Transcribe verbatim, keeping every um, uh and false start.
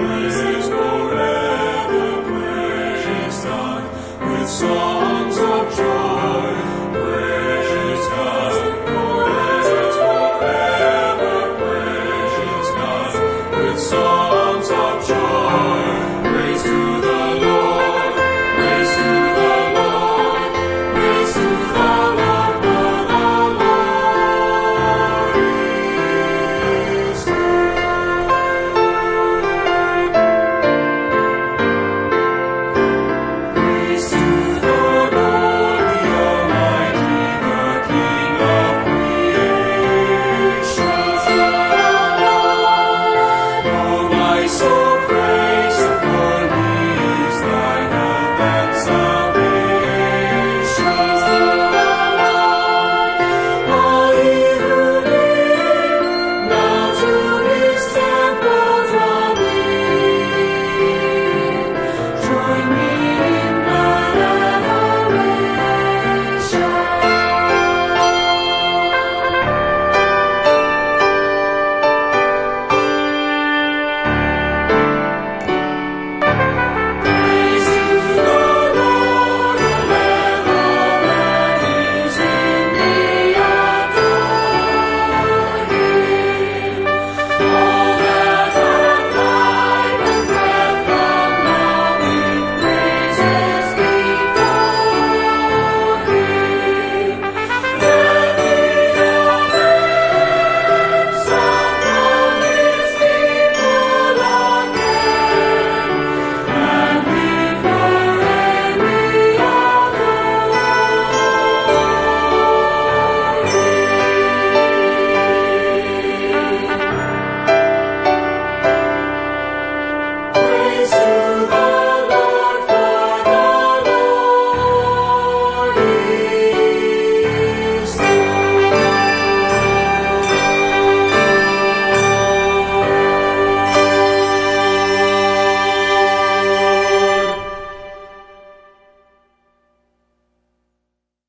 praise forever, praise God, with songs of joy, praise God, praise forever, praise God, with songs of joy, praise to the Lord, praise to the Lord, praise to the Lord, for the Lord is good. Praise to the Lord, the Almighty, the King of creation. Oh, my soul, praise